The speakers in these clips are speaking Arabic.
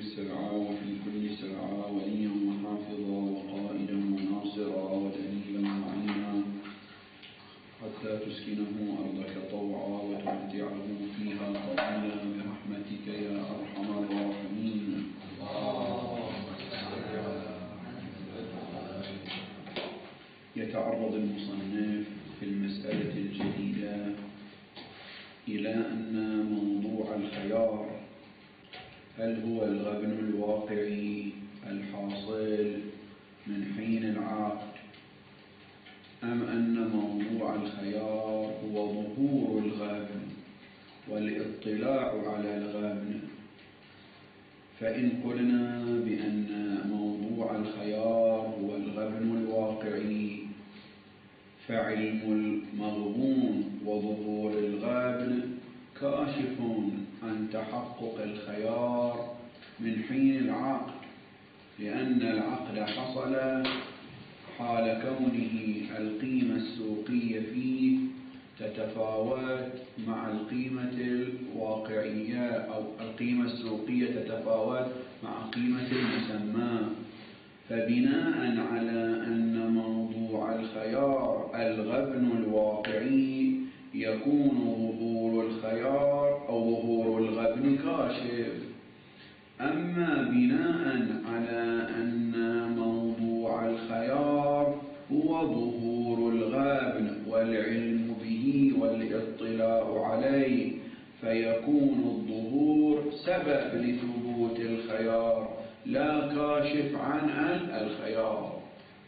السرعى وفي كل سرعى وليا وحافظا وقائدا وناصرا ودليلا معينا حتى تسكنه أرضك طوعا وتمتعه فيها طويلا برحمتك يا أرحم الراحمين. يتعرض المصنف في المسألة الجديدة إلى أن موضوع الخيار هل هو الغبن الواقعي الحاصل من حين العقد أم أن موضوع الخيار هو ظهور الغبن والاطلاع على الغبن. فإن قلنا بأن موضوع الخيار هو الغبن الواقعي فعلم المغبون وظهور الغبن كاشف عن تحقق الخيار من حين العقد، لأن العقد حصل حال كونه القيمة السوقية فيه تتفاوت مع القيمة الواقعية، أو القيمة السوقية تتفاوت مع قيمة المسمى. فبناء على أن موضوع الخيار الغبن الواقعي يكون ظهور الخيار أو ظهور الغبن كاشف. أما بناء على أن موضوع الخيار هو ظهور الغبن والعلم به والاطلاع عليه، فيكون الظهور سبب لثبوت الخيار لا كاشف عن الخيار.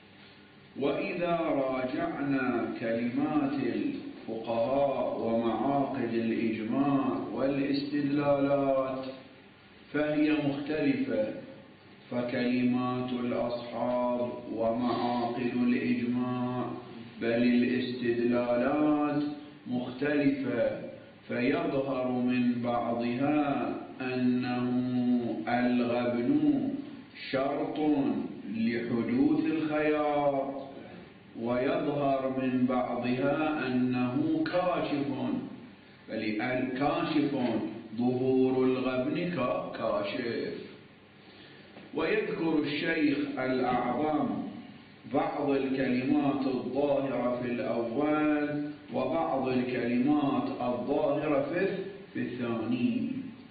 وإذا راجعنا كلمات الفقهاء ومعاقد الإجماع والاستدلالات فهي مختلفة، فكلمات الأصحاب ومعاقد الإجماع بل الاستدلالات مختلفة، فيظهر من بعضها أنه الغبن شرط لحدوث الخيار، ويظهر من بعضها أنه كاشف، بل الكاشف ظهور الغبن كاشف. ويذكر الشيخ الأعظم بعض الكلمات الظاهرة في الأول وبعض الكلمات الظاهرة في الثاني.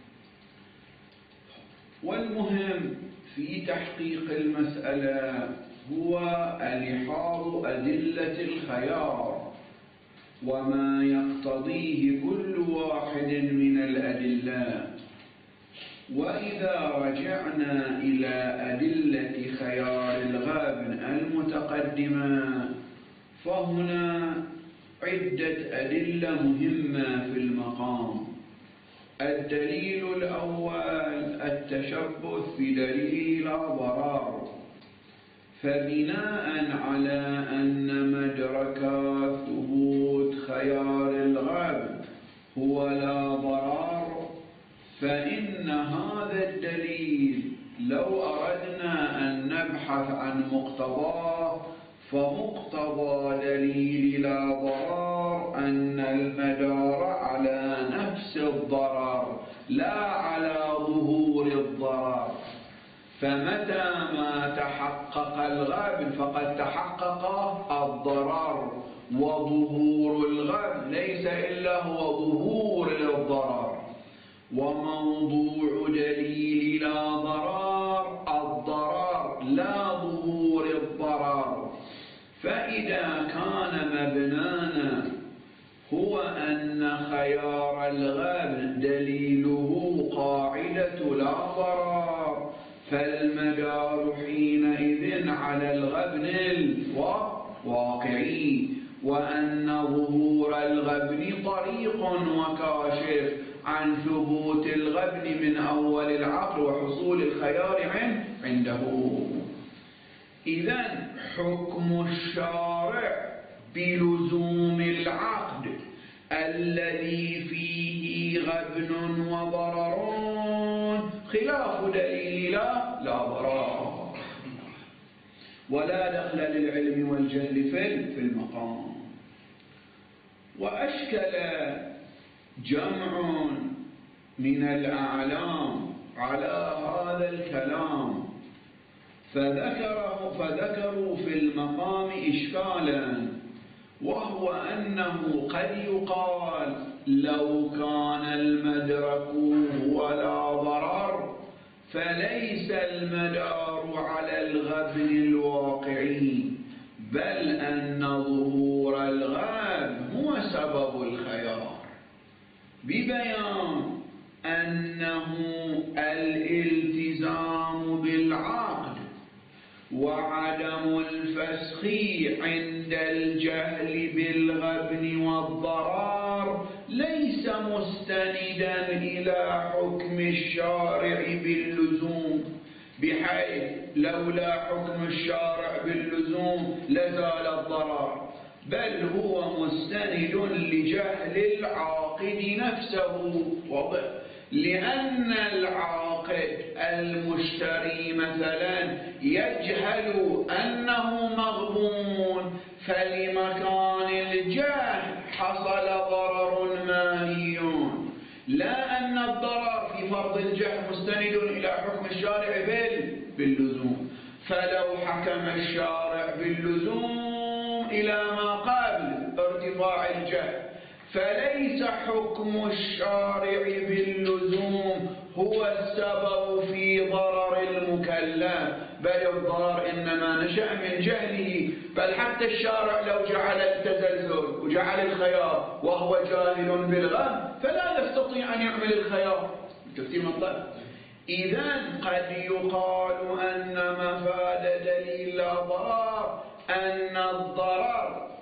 والمهم في تحقيق المسألة هو لحاظ أدلة الخيار وما يقتضيه كل واحد من الأدلة. وإذا رجعنا إلى أدلة خيار الغبن المتقدمة فهنا عدة أدلة مهمة في المقام. الدليل الأول التشبث بدليل لا ضرر، فبناء على أن مدرك ثبوت خيار الغبن هو لا ضرر، فإن هذا الدليل لو أردنا أن نبحث عن مقتضاه فمقتضى دليل لا ضرر أن المدار على نفس الضرر لا على ظهور الضرر. فمتى ما تحقق الغبن فقد تحقق الضرر، وظهور الغبن ليس إلا هو ظهور الضرر. وموضوع دليل لا ضرر الضرر لا ظهور الضرر. فإذا كان مبنانا هو أن خيار الغبن دليله قاعدة لا ضرر، فالمدار حينئذ على الغبن الواقعي، وأن ظهور الغبن طريق وكاشف عن ثبوت الغبن من أول العقل وحصول الخيار عنده. إذن حكم الشارع بلزوم العقد الذي فيه غبن وضرر خلاف دليل لا ضرر، ولا دخل للعلم والجهل في المقام. وأشكل جمع من الأعلام على هذا الكلام فذكروا في المقام إشكالا، وهو أنه قد يقال لو كان المدرك هو لا ضرر فليس المدار على الغبن الواقعي، بل أن ظهور الغبن هو سبب الخيار، ببيان أنه الالتزام بالعقد وعدم الفسخ عند الجهل بالغبن والضرار ليس مستندا إلى حكم الشارع باللزوم، بحيث لولا حكم الشارع باللزوم لزال الضرر، بل هو مستند لجهل العاقد نفسه. واضح؟ لأن العاقد المشتري مثلا يجهل أنه مغبون، فلمكان الجهل حصل ضرر ماهي، لا أن الضرر في فرض الجهل مستند إلى حكم الشارع باللزوم. فلو حكم الشارع باللزوم إلى ما قبل ارتفاع الجهل فليس حكم الشارع باللزوم هو السبب في ضرر المكلف، بل الضرر إنما نشأ من جهله. بل حتى الشارع لو جعل التزلزل وجعل الخيار وهو جاهل بالغبن فلا يستطيع أن يعمل الخيار. تفسير مطلب. إذن قد يقال أن مفاد دليل لا ضرر أن الضرر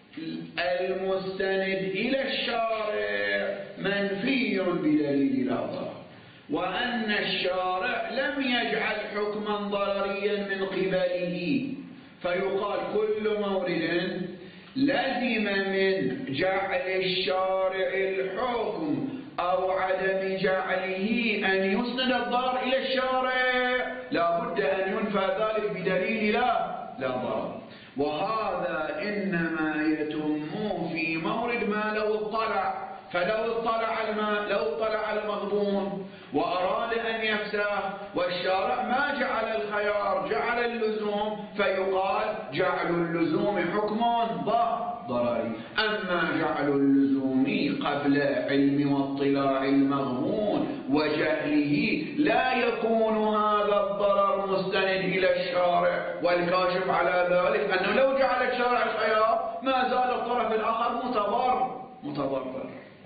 المستند إلى الشارع منفي بدليل لا ضرر، وأن الشارع لم يجعل حكما ضرريا من قبله، فيقال كل مورد لزم من جعل الشارع الحكم أو عدم جعله أن يسند الضرر إلى الشارع، لا بد أن ينفى ذلك بدليل لا ضرر. وهذا إنما يتم في مورد ما لو اطلع، فلو اطلع على المغبون وأراد أن يفسخ والشارع ما جعل الخيار جعل اللزوم، فيقال جعل اللزوم حكم ضرري. أما جعل اللزوم قبل علم واطلاع المغبون وجهله لا يكون هذا الضرر مستند إلى الشارع، والكاشف على ذلك أنه لو جعل الشارع الخيار ما زال الطرف الآخر متضرر.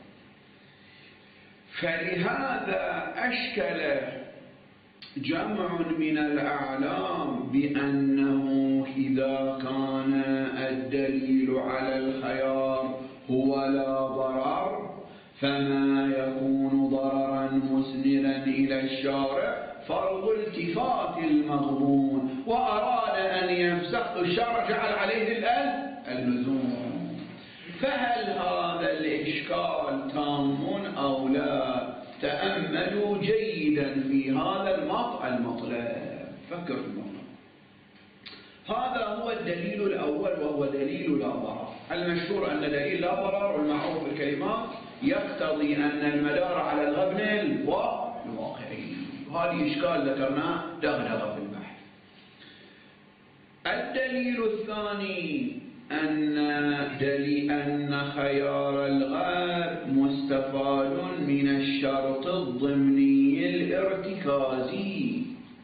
فلهذا أشكل جمع من الأعلام بأنه إذا كان الدليل على الخيار هو لا ضرر فما يكون ضررا مسندا إلى الشارع فرض التفات المغبون، وأراد أن يفسخ الشارع جعل عليه اللزوم. فهل هذا الإشكال تام أو لا؟ تأملوا جيدا في هذا المطلب، فكروا في المطلب. هذا هو الدليل الأول وهو دليل لا ضرر. المشهور أن دليل لا ضرر والمعروف بالكلمات يقتضي أن المدار على الغبن الواقعي. وهذه إشكال ذكرناه دغدغة في البحث. الدليل الثاني أن خيار الغاب مستفاد من الشرط الضمني الارتكازي،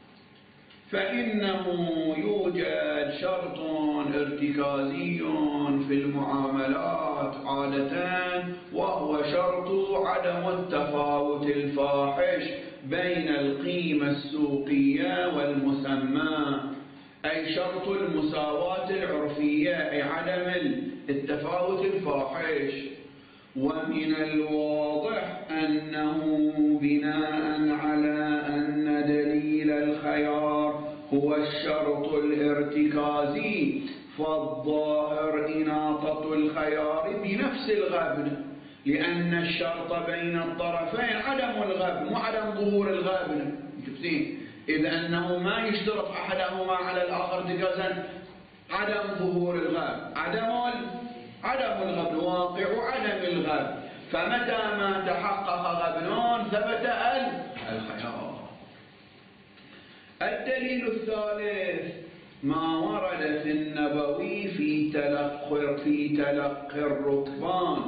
فإنه يوجد شرط ارتكازي في المعاملات عادة، وهو شرط عدم التفاوت الفاحش بين القيمة السوقية والمسمى، أي شرط المساواة العرفية، أي عدم التفاوت الفاحش. ومن الواضح أنه بناء على أن دليل الخيار هو الشرط الارتكازي فالظاهر إناطة الخيار بنفس الغبن، لأن الشرط بين الطرفين عدم الغبن وعدم ظهور الغبن. إذ أنه ما يشترط أحدهما على الآخر ارتكازا عدم ظهور الغبن، عدم الغبن واقع عدم الغبن، فمتى ما تحقق غبن ثبت الخيار. الدليل الثالث ما ورد في النبوي في تلقي الركبان،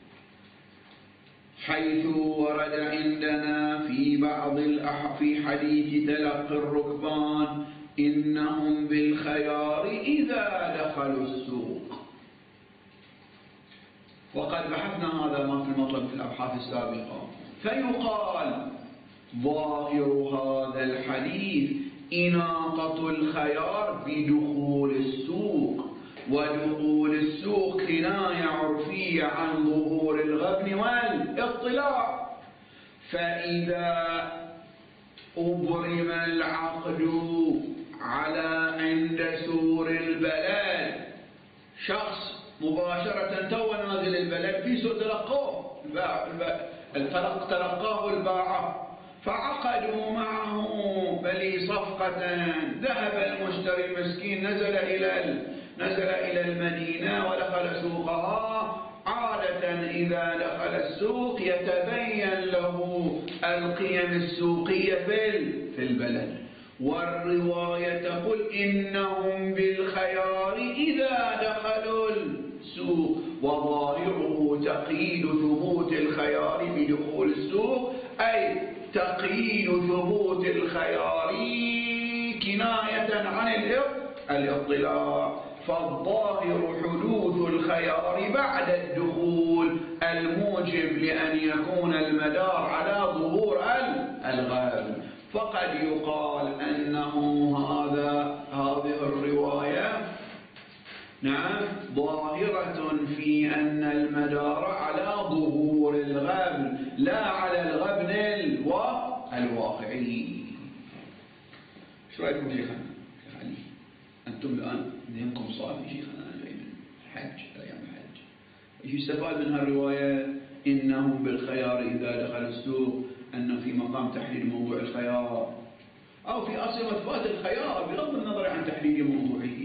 حيث ورد عندنا في حديث تلقي الركبان إنهم بالخيار إذا دخلوا السوق. وقد بحثنا هذا ما في المطلب في الأبحاث السابقة. فيقال ظاهر هذا الحديث إناقة الخيار بدخول السوق، ودخول السوق كناية عرفية عن ظهور الغبن والاطلاع. فإذا أبرم العقد عند سور البلد، شخص مباشرة تو نازل البلد في سوق تلقاه الباعة، فعقدوا معه بلي صفقة، ذهب المشتري المسكين نزل إلى المدينة ودخل سوقها. عادة إذا دخل السوق يتبين له القيم السوقية في البلد، والرواية تقول إنهم بالخيار إذا دخلوا السوق، وظاهره تقييد ثبوت الخيار بدخول السوق، أي تقييد ثبوت الخيار كناية عن الاطلاع. فالظاهر حدوث الخيار بعد الدخول الموجب لأن يكون المدار على ظهور الغبن. فقد يقال أنه هذه الرواية ظاهرة في أن المدار على ظهور الغبن لا على الغبن الواقعي. شو رأيكم شيخنا؟ أنتم الآن ذهنكم صافي شيخنا، جاي من الحج، أيام الحج. إيش يستفاد من هالرواية إنهم بالخيار إذا دخل السوق؟ أنه في مقام تحديد موضوع الخيار، أو في أصل إثبات الخيار بغض النظر عن تحديد موضوعه.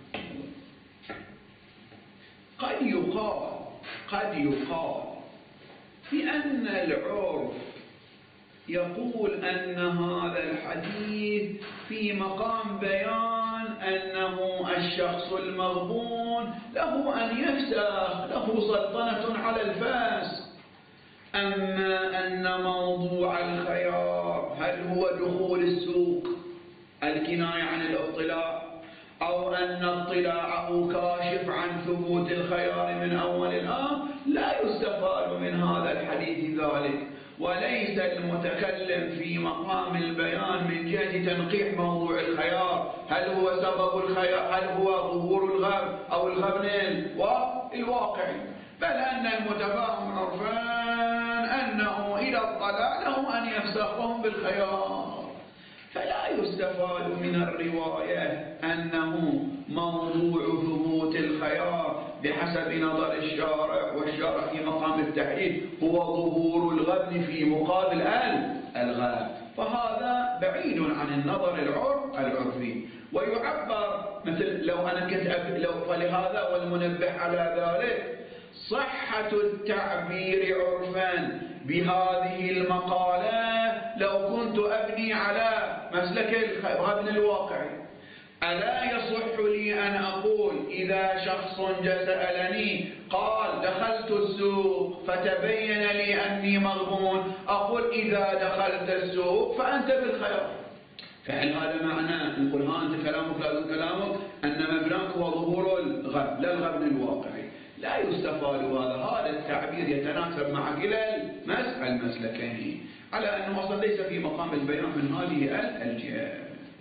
قد يقال بأن العرف يقول أن هذا الحديث في مقام بيان أنه الشخص المغبون له أن يفسخ، له سلطنة على الفسخ. أما أن موضوع الخيار هل هو دخول السوق الكناية عن الاطلاع، أو أن اطلاعه كاشف عن ثبوت الخيار من أول الأمر، لا يستفاد من هذا الحديث ذلك. وليس المتكلم في مقام البيان من جهة تنقيح موضوع الخيار، هل هو سبب الخيار، هل هو ظهور الغبن أو الغبن الواقعي، بل أن المتفاهم عرفان أنه إذا اطلع له أن يفسخهم بالخيار. فلا يستفاد من الرواية أنه موضوع ثبوت الخيار بحسب نظر الشارع، والشارع في مقام التحديد هو ظهور الغبن في مقابل الغبن، فهذا بعيد عن النظر العرفي. ويعبر مثل لو أنا كنت فلهذا والمنبه على ذلك صحة التعبير عرفا بهذه المقالة لو كنت أبني على مسلك الغبن الواقعي. ألا يصح لي أن أقول إذا شخص سألني قال دخلت السوق فتبين لي أني مغبون، أقول إذا دخلت السوق فأنت بالخيار. فهل هذا معناه نقول أنت كلامك لازم كلامك أن مبناك هو ظهور الغبن لا الغبن الواقعي؟ لا يستفاد هذا التعبير يتناسب مع كلا المسلكين، على أنه أصلا ليس في مقام البيان من هذه الجهة.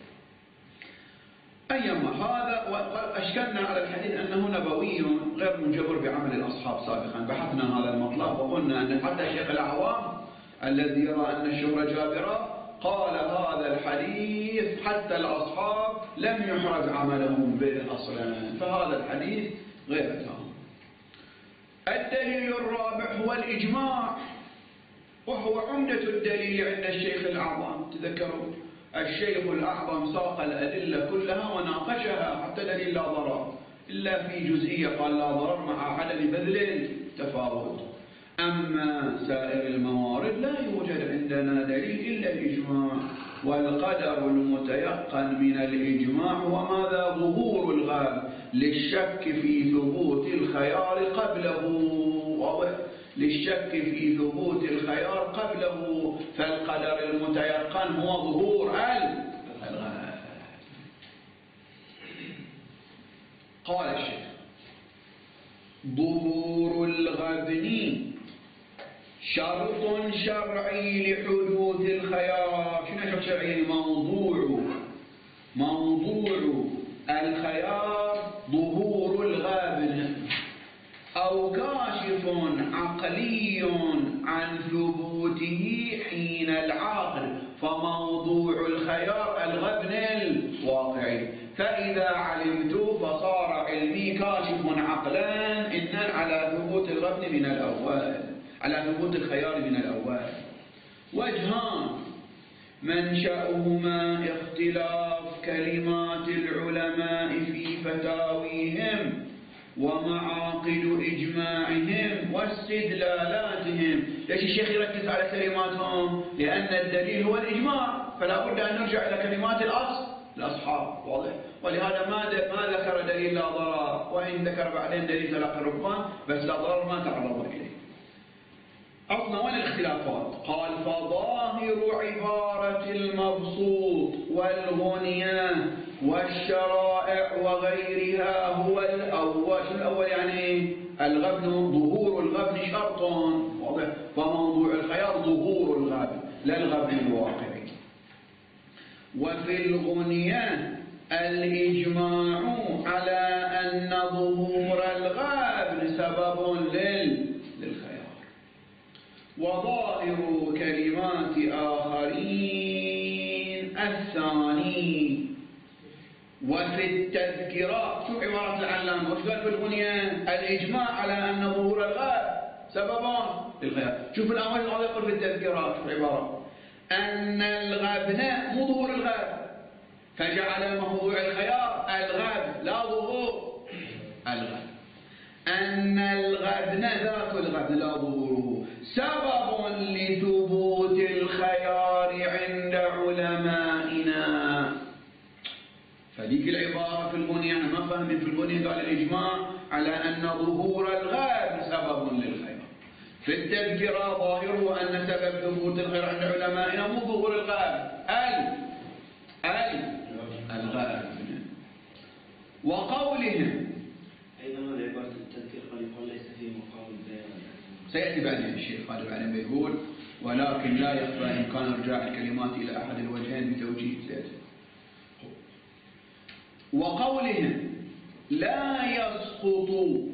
أيما هذا أشكلنا على الحديث أنه نبوي غير منجبر بعمل الأصحاب سابقا. بحثنا هذا المطلب وقلنا أن حتى الشيخ العوام الذي يرى أن الشهرة جابرة قال هذا الحديث حتى الأصحاب لم يحرز عملهم به أصلا، فهذا الحديث غير تام. الدليل الرابع هو الإجماع، وهو عمدة الدليل عند الشيخ الأعظم. تذكروا الشيخ الأعظم ساق الأدلة كلها وناقشها حتى دليل لا ضرر، إلا في جزئية قال لا ضرر مع عدم بذل التفاوت. أما سائر الموارد لا يوجد عندنا دليل إلا الإجماع، والقدر المتيقن من الإجماع هو ماذا؟ ظهور الغاب للشك في ثبوت الخيار قبله، واضح؟ للشك في ثبوت الخيار قبله، فالقدر المتيقن هو ظهور الغاب. قال الشيخ: ظهور الغبن شرط شرعي لحدوث الخيار. شنو شرط شرعي؟ موضوع الخيار ظهور الغابن، أو كاشف عقلي عن ثبوته حين العقد، فموضوع الخيار الغبن الواقعي. فإذا علمت فصار علمي كاشف عقلا إن على ثبوت الغبن من الأول، على ثبوت الخيار من الأول. وجهان منشأهما اختلاف كلمات العلماء في فتاويهم ومعاقد إجماعهم واستدلالاتهم. ليش الشيخ يركز على كلماتهم؟ لأن الدليل هو الإجماع، فلا بد أن نرجع إلى كلمات الأصحاب، واضح؟ ولهذا ما ذكر دليل لا ضرر، وإن ذكر بعدين دليل تلقي الركبان، بس لا ضرر ما تعرض إليه. عطنا وين الاختلافات؟ قال: فظاهر عبارة المبسوط والغنية والشرائع وغيرها هو الأول. شو الأول يعني؟ الغبن، ظهور الغبن شرط، واضح؟ فموضوع الخيار ظهور الغبن لا الغبن الواقعي. وفي الغنية الإجماع على أن ظهور الغبن سبب للخيار. وظاهر كلمات آخرين الثاني. وفي التذكرة، شو عبارة العلامة؟ وش قال في الغنية؟ الإجماع على أن ظهور الغاب سببان للخيار. شوف الأول هذا يقول في التذكرة شوف العبارة: أن الغبن مو ظهور الغاب، فجعل موضوع الخيار الغاب لا ظهور الغاب. أن الغبن ذات الغبن لا ظهوره سبب لثبوت الخيار عند علمائنا. فذيك العبارة في الغنية ما فهمت. في الغنية قال الإجماع على أن ظهور الغاب سبب للخيار. في التذكرة ظاهره أن سبب ثبوت الخير عند علمائنا مو ظهور الغاب، الغاب. وقولهم أيضا عبارة التذكير قال يقول ليس فيه مقام البيان. سيأتي بعدين الشيخ خالد بعدين بيقول: ولكن لا يخفى إمكان إرجاع الكلمات إلى أحد الوجهين بتوجيه سيأتي. وقولهم لا يسقط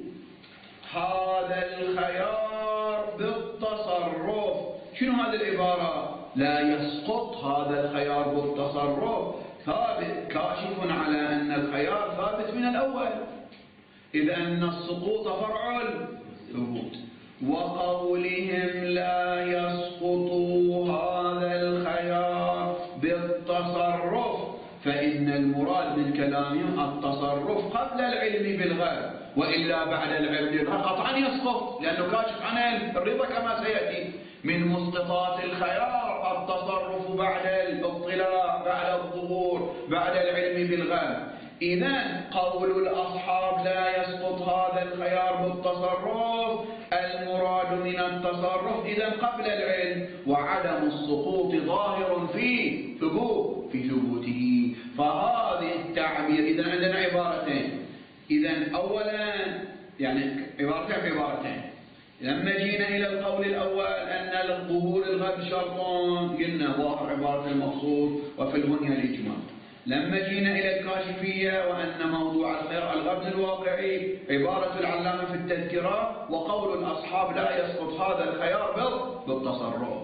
هذا الخيار بالتصرف. شنو هذه العبارة؟ لا يسقط هذا الخيار بالتصرف ثابت، كاشف على أن الخيار ثابت من الأول، إذا أن السقوط فرع الثبوت. وقولهم لا يسقط هذا الخيار بالتصرف، فإن المراد من كلامهم التصرف قبل العلم بالغيب، وإلا بعد العلم بالغيب قطعا يسقط، لأنه كاشف عن الرضا كما سيأتي. من مسقطات الخيار التصرف بعد الاطلاع، بعد الظهور، بعد العلم بالغيب. إذن قول الأصحاب لا يسقط هذا الخيار بالتصرف، المراد من التصرف إذن قبل العلم، وعدم السقوط ظاهر في ثبوته. فهذه التعبير إذن عندنا عبارتين. إذن أولا يعني عبارتين. لما جينا إلى القول الأول أن الظهور الغد شرط، قلنا ظاهر عبارة المقصود وفي الغنية الإجماع. لما جينا إلى الكاشفية وأن موضوع الخير الغبن الواقعي، عبارة العلامة في التذكرة وقول الأصحاب لا يسقط هذا الخيار بالتصرف.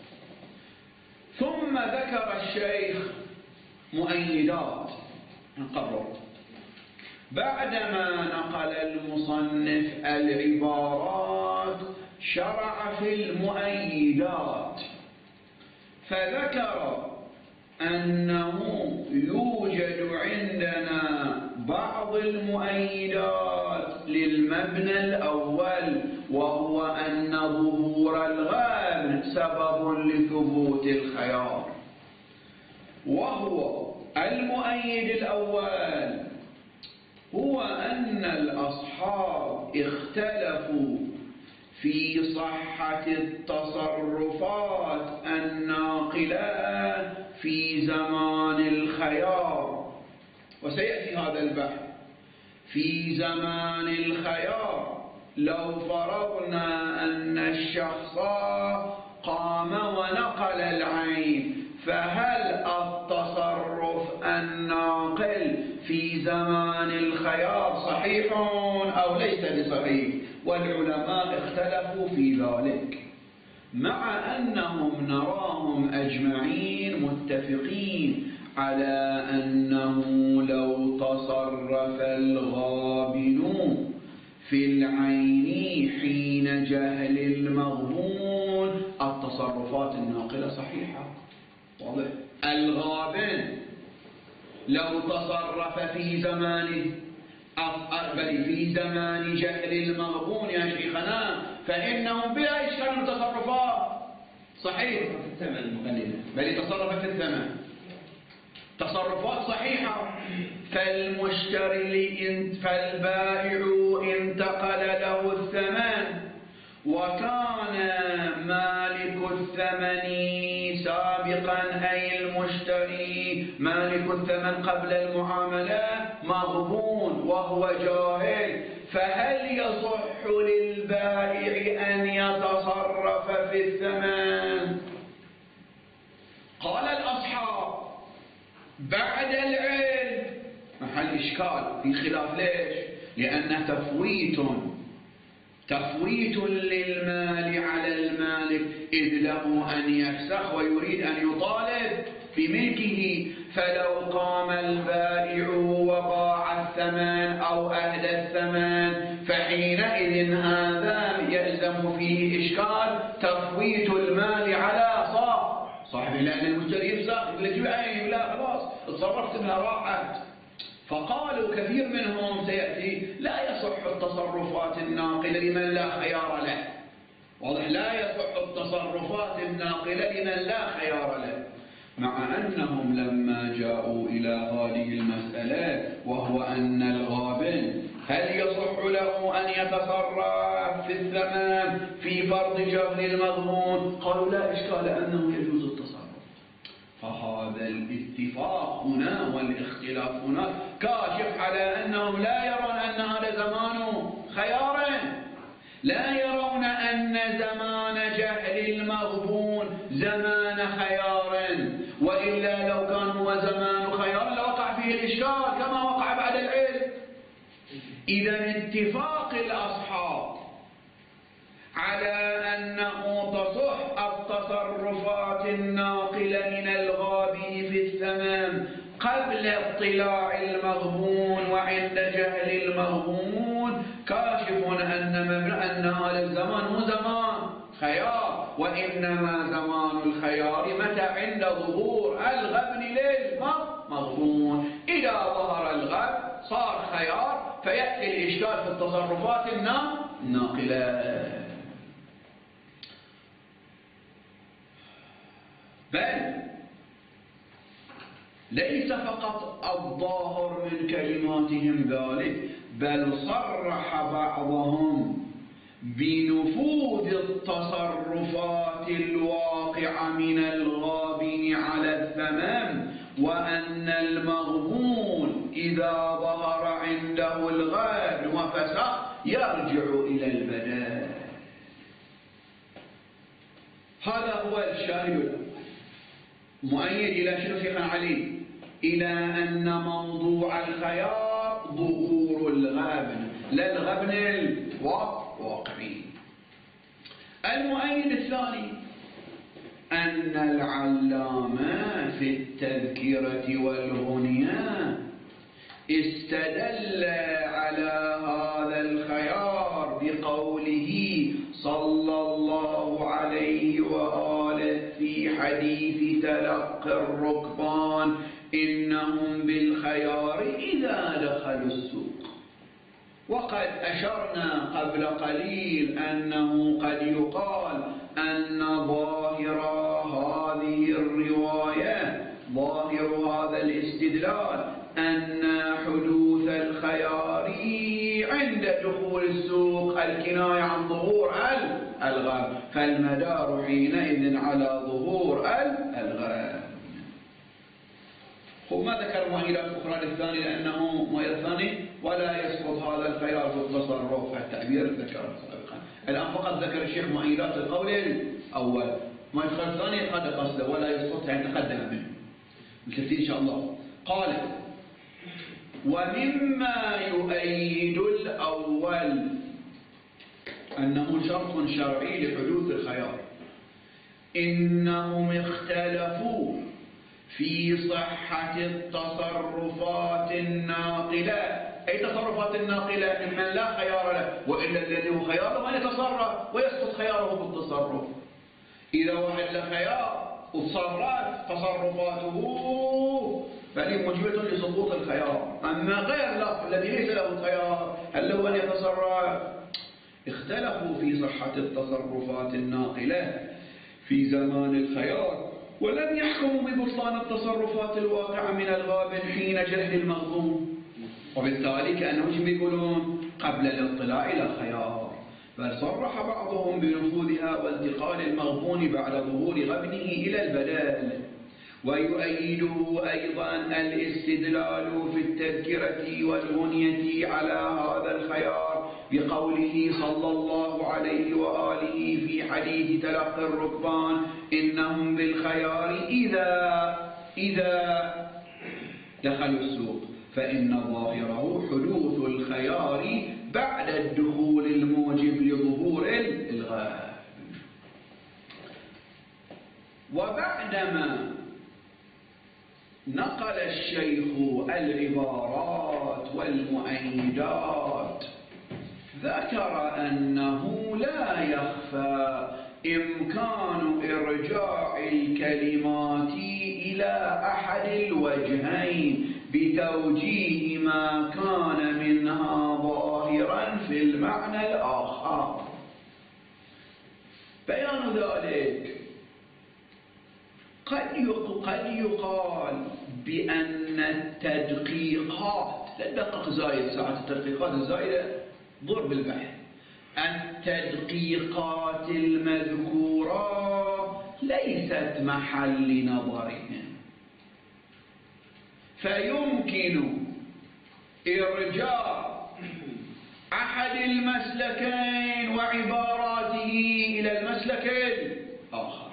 ثم ذكر الشيخ مؤيدات نقرر. بعدما نقل المصنف العبارات شرع في المؤيدات، فذكر أنه يوجد عندنا بعض المؤيدات للمبنى الأول، وهو أن ظهور الغبن سبب لثبوت الخيار. وهو المؤيد الأول هو أن الأصحاب اختلفوا في صحة التصرفات الناقلة في زمان الخيار، وسيأتي هذا البحث. في زمان الخيار لو فرضنا أن الشخص قام ونقل العين، فهل التصرف الناقل في زمان الخيار صحيح أو ليس بصحيح؟ والعلماء اختلفوا في ذلك، مع أنهم نراهم أجمعين متفقين على أنه لو تصرف الغابن في العين حين جهل المغبون التصرفات الناقلة صحيحة. واضح؟ الغابن لو تصرف في زمان جهل المغبون يا شيخنا فإنه بلا إشكال من تصرفات صحيح في الثمن، بل يتصرف في الثمن تصرفات صحيحة. فالبائع انتقل له الثمن، وكان مالك الثمن سابقا أي المشتري مالك الثمن قبل المعاملة مغبون وهو جاهل، فهل يصح للبائع أن يتصرف في الثمن؟ قال الأصحاب بعد العلم محل إشكال في خلاف. ليش؟ لأن تفويت للمال على المالك، إذ له أن يفسخ ويريد أن يطالب بملكه. فلو قام البائع وباع الثمن أو أهدى الثمن فحينئذ هذا يلزم فيه إشكال تفويت المال على صاحبه، لأن المشتري يفسخ يقول لك عيني لا خلاص اتصرفت بها راحت. فقالوا كثير منهم سيأتي لا يصح التصرفات الناقلة لمن لا خيار له. واضح؟ لا يصح التصرفات الناقلة لمن لا خيار له، مع أنهم لما جاءوا إلى هذه المسألة وهو أن الغابن هل يصح له أن يتصرف في الثمن في فرض جهل المضمون، قالوا لا إشكال أنه يجوز التصرف. فهذا الاتفاق هنا والاختلاف هنا كاشف على أنهم لا يرون أن هذا زمان خيار، لا يرون أن زمان جهل المغبون زمان خيار، وإلا لو كان هو زمان خيار لوقع فيه الإشكال كما وقع بعد العلم. إذا اتفاق الأصحاب على أنه تصح التصرفات الناقلة من الغابن في الثمن قبل اطلاع المغبون وعند جهل المغبون كاشف أن هذا الزمان هو زمان خيار، وإنما زمان الخيار متى عند ظهور الغبن للمغبون. إذا ظهر الغبن صار خيار فيأتي الإشكال في التصرفات الناقلة. بل ليس فقط الظاهر من كلماتهم ذلك، بل صرح بعضهم بنفوذ التصرفات الواقعة من الغابن على الثمن، وأن المغبون إذا ظهر عنده الغبن وفسخ يرجع إلى البدل. هذا هو الشاهد الأول. مؤيد إلى شنو شيخنا علي؟ إلى أن موضوع الخيار ظهور الغبن لا الغبن الواقعي. المؤيد الثاني أن العلامة في التذكرة والغنية استدل على هذا الخيار بقوله صلى الله عليه وآله في حديث تلقي الركبان إنهم بالخيار إذا دخلوا السوق. وقد أشرنا قبل قليل أنه قد يقال أن ظاهر هذه الرواية، ظاهر هذا الاستدلال، أن حدوث الخيار عند دخول السوق الكناية عن ظهور الغرب، فالمدار حينئذ على ظهور الغرب. هو ما ذكر مؤهلات أخرى للثاني لأنه مؤهل الثاني ولا يسقط هذا الخيار بالتصرف، التعبير ذكره سابقا. الآن فقط ذكر الشيخ مؤهلات القول الأول، مؤهل الثاني قد قصده ولا يسقط يعني تقدم منه بالترتيب إن شاء الله. قال: ومما يؤيد الأول أنه شرط شرعي لحدوث الخيار إنهم اختلفوا في صحة التصرفات الناقلة. أي تصرفات الناقلة ممن لا خيار له، وإلا الذي هو خيار له أن يتصرف ويسقط خياره بالتصرف. إذا واحد له خيار وتصرف تصرفاته فهي موجبة لسقوط الخيار. أما غير له الذي ليس له خيار هل له أن يتصرف؟ اختلفوا في صحة التصرفات الناقلة في زمان الخيار، ولم يحكموا ببطلان التصرفات الواقعة من الغابن حين جهل المغبون، وبالتالي كأنهم يقولون قبل الاطلاع إلى الخيار، بل صرح بعضهم بنفوذها وانتقال المغبون بعد ظهور غبنه إلى البدال. ويؤيده أيضا الاستدلال في التذكرة والغنية على هذا الخيار بقوله صلى الله عليه وآله في حديث تلقي الركبان: إنهم بالخيار إذا دخلوا السوق، فإن ظاهره حدوث الخيار بعد الدخول الموجب لظهور الغاب. وبعدما نقل الشيخ العبارات والمؤيدات ذكر أنه لا يخفى إمكان إرجاع الكلمات إلى أحد الوجهين بتوجيه ما كان منها ظاهرا في المعنى الآخر. بيان ذلك قد يقال بأن التدقيقات، الدقق زايد ساعة التدقيقات الزائدة ضرب البحث، التدقيقات المذكورة ليست محل نظرهم، فيمكن إرجاع أحد المسلكين وعباراته إلى المسلك الآخر.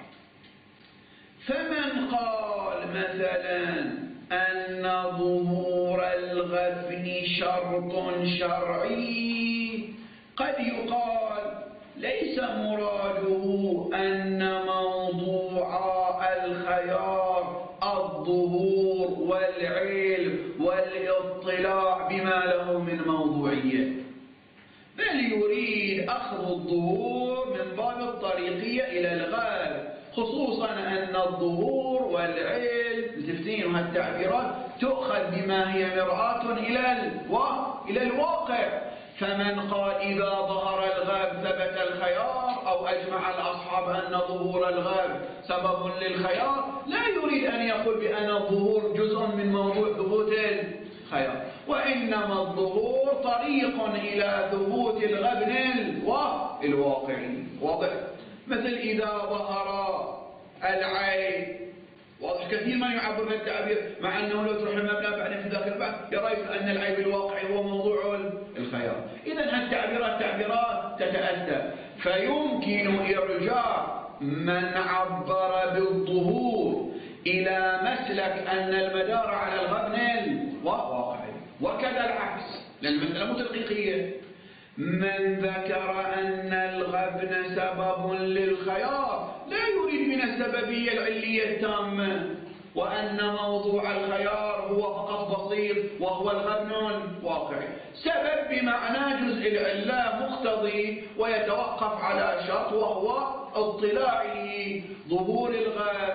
فمن قال مثلا أن ظهور الغبن شرط شرعي قد يقال ليس مراده أن موضوع الخيار الظهور والعلم والاطلاع بما له من موضوعية، بل يريد أخذ الظهور من باب الطريقية إلى الغالب، خصوصا أن الظهور والعلم تفتين وهالتعبيرات تؤخذ بما هي مرآة إلى الواقع. فمن قال إذا ظهر الغاب ثبت الخيار، أو أجمع الأصحاب أن ظهور الغاب سبب للخيار، لا يريد أن يقول بأن الظهور جزء من موضوع ثبوت الخيار، وإنما الظهور طريق إلى ثبوت الغبن الواقعي. واضح؟ مثل إذا ظهر العيب، واضح كثير ما يعبر بالتعبير، مع أنه لو تروح المبنى بعدين في ذاك البحث يرى أن العيب الواقعي هو موضوع الخيار. إذن هالتعبيرات تعبيرات تتأتى، فيمكن إرجاع من عبر بالظهور إلى مسلك أن المدار على الغبن الواقعي، وكذا العكس، لأن المسألة متدقيقية. من ذكر أن الغبن سبب للخيار لا يريد من السببية العلية التامة، وأن موضوع الخيار هو فقط بسيط وهو الغبن الواقعي، سبب بمعنى جزء العلة مقتضي ويتوقف على شرط وهو اطلاعه ظهور الغاب.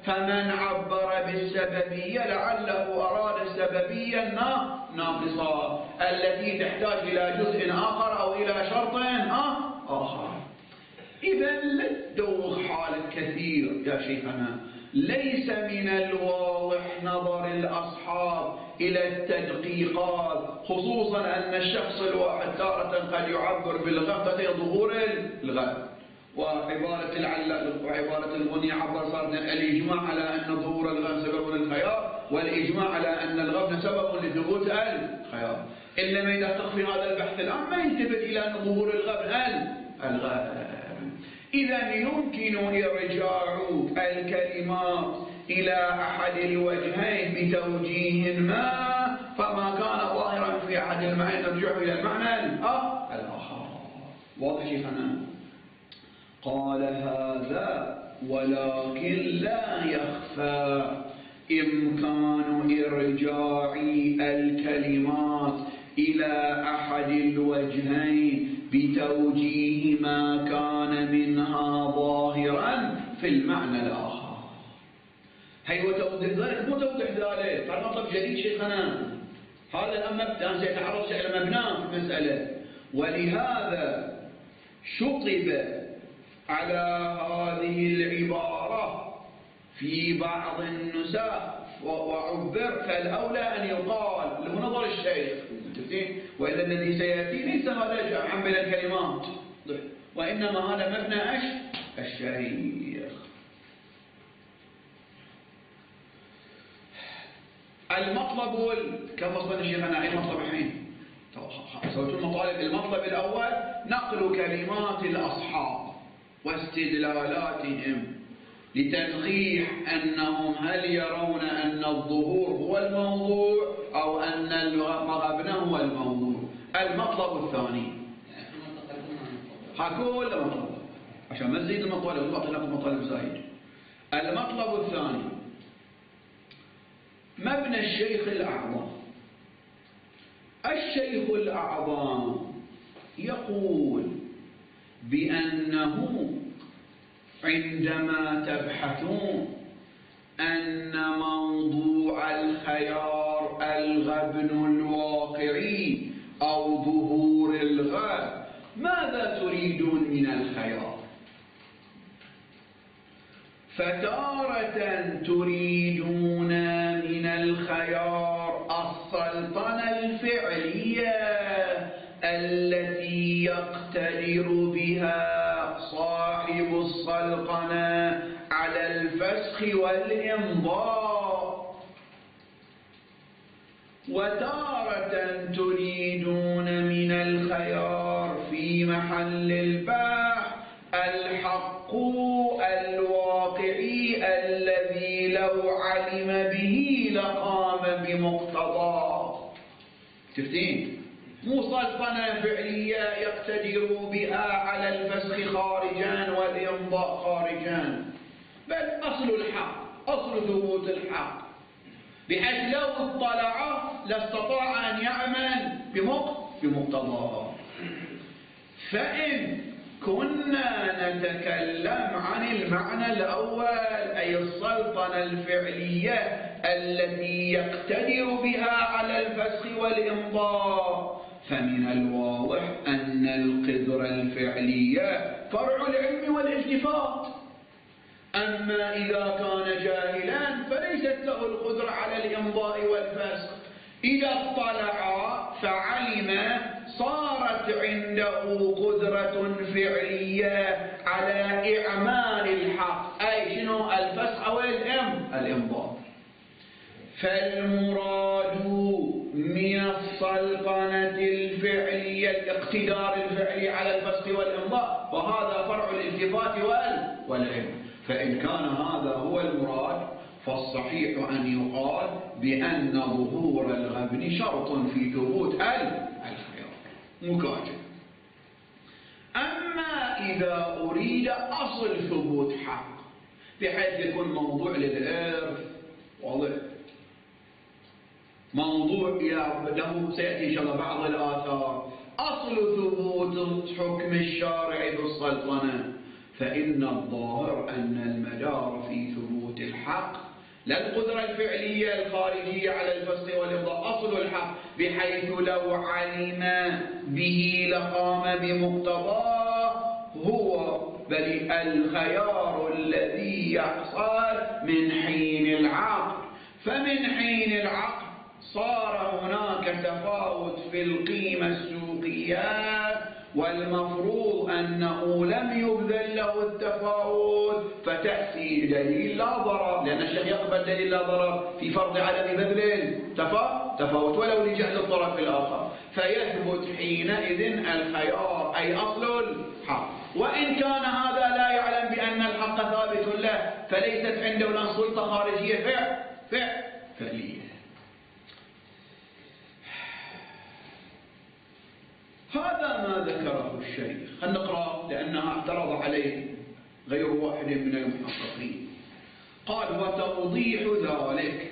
فمن عبر بالسببية لعله أراد السببية ناقصة التي تحتاج إلى جزء آخر أو إلى شرط آخر. إذا للدوخ حال كثير يا شيخنا. ليس من الواضح نظر الأصحاب إلى التدقيقات، خصوصا أن الشخص الواحد تارة قد يعبر بالغفلة ظهور الغفلة. وعبارة الغني عبر صارت الإجماع على أن ظهور الغفلة سبب للخيار، والإجماع على أن الغفلة سبب لثبوت الخيار. إنما إذا تخفي هذا البحث الآن ما يلتفت إلى أن ظهور الغفلة الغفلة. إذا يمكن إرجاع الكلمات إلى أحد الوجهين بتوجيه ما، فما كان ظاهرا في أحد المعنى نرجعه إلى المعنى الآخر. واضح شيخنا؟ قال هذا ولكن لا يخفى إمكان إرجاع الكلمات إلى أحد الوجهين بتوجيه ما كان منها ظاهرا في المعنى الآخر. هي وتوضح ذلك مو توضح ذلك، هذا مطلب جديد شيخنا. هذا الأمر مبدأ سيتعرض إلى مبناه في المسألة، ولهذا شطب على هذه العبارة في بعض النسخ وعبر، فالأولى أن يقال له نظر الشيخ، وإذا الذي سيأتي ليس هذا جمعا بين الكلمات، وإنما هذا مبنى الشيخ. المطلب كم وصلنا شيخنا؟ أي مطلب الحين؟ سويت المطالب. المطلب الأول نقل كلمات الأصحاب واستدلالاتهم لتنقيح أنهم هل يرون أن الظهور هو الموضوع أو أن المغبن هو الموضوع. المطلب الثاني هكول المطلب عشان ما نزيد المطالب نعطي لكم مطالب زايد. المطلب الثاني مبنى الشيخ الأعظم. الشيخ الأعظم يقول بأنه عندما تبحثون أن موضوع الخيار الغبن الواقعي أو ظهور الغبن، ماذا تريدون من الخيار؟ فتارة تريدون من الخيار السلطنة الفعلية التي يقتدر بها صاحب السلطنة على الفسخ والإمضاء، وتارة تريدون من الخيار في محل البحث الحق الواقعي الذي لو علم به لقام بمقتضاه. شفتين؟ مو سلطنة فعلية يقتدر بها على الفسخ خارجان والإمضاء خارجان، بل أصل الحق، أصل ثبوت الحق، بحيث لو اطلع لاستطاع أن يعمل بمقتضاه. فإن كنا نتكلم عن المعنى الأول أي السلطنة الفعلية التي يقتدر بها على الفسخ والإمضاء، فمن الواضح أن القدرة الفعلية فرع العلم والالتفات. أما إذا كان جاهلا فليست له القدرة على الإمضاء والفسخ. إذا اطلع فعلم صارت عنده قدرة فعلية على إعمال الحق، أي شنو؟ الفسخ أو الإمضاء. فالمراد من السلطنة الفعلية الاقتدار الفعلي على الفسخ والإمضاء، وهذا فرع الالتفات والعلم. فإن كان هذا هو المراد فالصحيح أن يقال بأن ظهور الغبن شرط في ثبوت الخيار مكاجب. أما إذا أريد أصل ثبوت حق بحيث يكون موضوع للإرث واضح، موضوع له سيأتي إن شاء الله بعض الآثار، أصل ثبوت حكم الشارع بالسلطنة، فإن الظاهر أن المدار في ثبوت ثبوت الحق، لا القدرة الفعلية الخارجية على الفسخ والإمضاء، أصل الحق، بحيث لو علم به لقام بمقتضاه هو، بل الخيار الذي يحصل من حين العقد. فمن حين العقد صار هناك تفاوت في القيمة السوقية، والمفروض أنه لم يبذل له التفاوت، فتأتي دليل لا ضرر، لأن الشيخ يقبل دليل لا ضرر في فرض عدم بذل التفاوت ولو لجهل الطرف الآخر، فيثبت حينئذ الخيار أي أصل الحق. وإن كان هذا لا يعلم بأن الحق ثابت له، فليست عنده لا سلطة خارجية فعلية. هذا ما ذكره الشيخ. خلينا نقرأ لأنها اعترض عليه غير واحد من المحققين. قال: وتوضيح ذلك،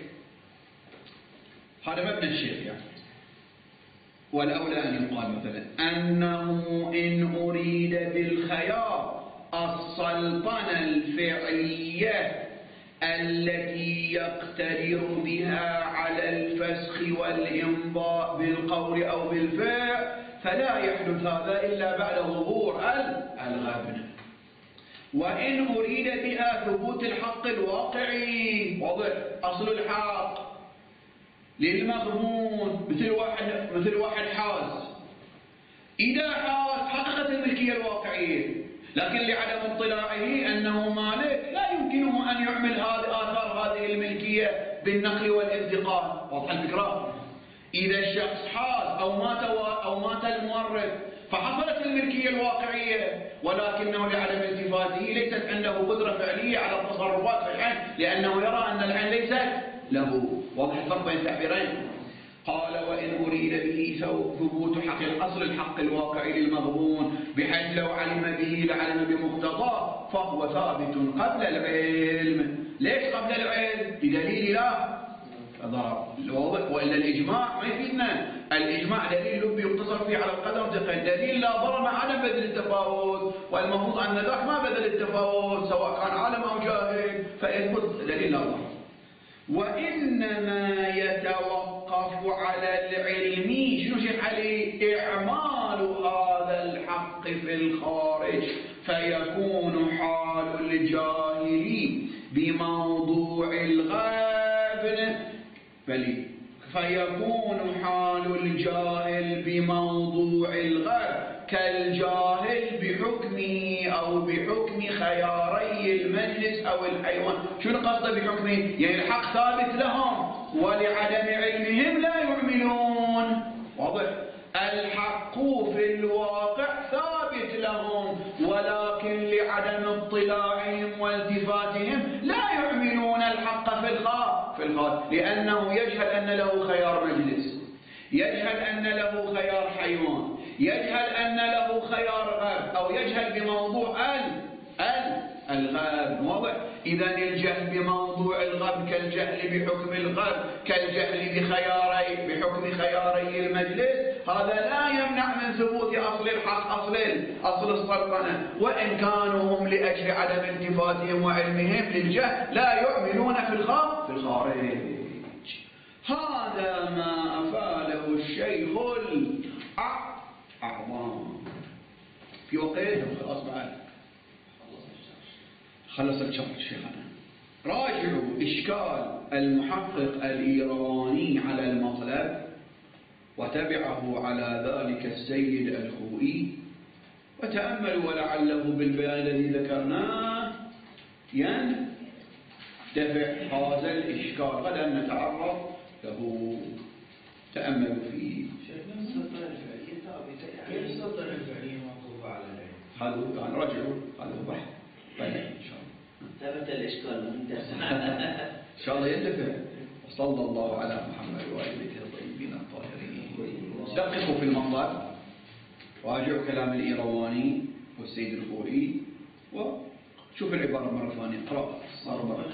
هذا مبنى الشيخ يعني، والأولى أن يقال مثلا أنه إن أريد بالخيار السلطنة الفعلية التي يقتدر بها على الفسخ والإمضاء بالقول أو بالفعل، فلا يحدث هذا إلا بعد ظهور الغبن. وإن أريد بها ثبوت الحق الواقعي، واضح، أصل الحق للمغبون، مثل واحد حاز، إذا حاز حققت الملكية الواقعية، لكن لعدم اطلاعه أنه مالك لا يمكنه أن يعمل آثار هذه الملكية بالنقل والانتقال. واضح الفكرة؟ إذا الشخص حاز أو مات المورث فحصلت الملكية الواقعية، ولكنه لعدم التفاته ليست عنده قدرة فعلية على التصرفات في العين، لأنه يرى أن العين ليست له. واضح الفرق بين التعبيرين؟ قال: وإن أريد به ثبوت حق أصل الحق الواقعي للمغبون، بحيث لو علم به لعلم بمقتضاه، فهو ثابت قبل العلم. ليش قبل العلم؟ بدليل لا ضرر. وإلا الإجماع ما يفيدنا. الإجماع دليل لب يقتصر فيه على القدر، دليل لا ضرر مع عدم بذل التفاوت، والمفروض أن ذاك ما بذل التفاوت سواء كان عالم أو جاهل، فيثبت دليل لا ضرر. وإنما يتوقف على العلم، شنو شيخ علي؟ إعمال هذا الحق في الخارج، فيكون حال الجاهل بموضوع الغابن، فيكون حال الجاهل بموضوع الغاب كالجاهل بحكمه أو بحكم خياري المجلس أو الحيوان. شنو قصده بحكمه؟ يعني الحق ثابت لهم ولعدم علمهم لا يعملون. واضح؟ الحق في الواقع ثابت لهم، ولكن لعدم اطلاعهم والتفاتهم لا يعملون الحق في الخارج، لأنه يجهل أن له خيار مجلس، يجهل أن له خيار حيوان، يجهل أن له خيار غاب، أو يجهل بموضوع الغاب. واضح؟ إذا الجهل بموضوع الغاب كالجهل بحكم الغاب، كالجهل بحكم خياري المجلس، هذا لا يمنع من ثبوت أصل الحق، أصل السلطنة، وإن كانوا هم لأجل عدم التفاتهم وعلمهم للجهل لا يعملون في الخارج. هذا ما أفاده الشيخ الأعظم في وقته. خلاص بعد خلص الشرح شيخنا. راجعوا إشكال المحقق الإيراني على المطلب، وتبعه على ذلك السيد الخوئي، وتأملوا ولعله بالبيان الذي ذكرناه يندفع هذا الإشكال. غدا نتعرض له، تأملوا فيه. السلطنة الفعلية ثابتة، يعني السلطنة الفعلية موقوفة على العلم. هذا يعني رجعوا، هذا هو بحث طيب إن شاء الله. ثبت الإشكال منتهى. إن شاء الله يندفع. وصلى الله على محمد وآله الطيبين الطاهرين. دققوا في المطلب، راجعوا كلام الإيرواني والسيد الخوئي، وشوف العبارة مرة ثانية. اقرأ.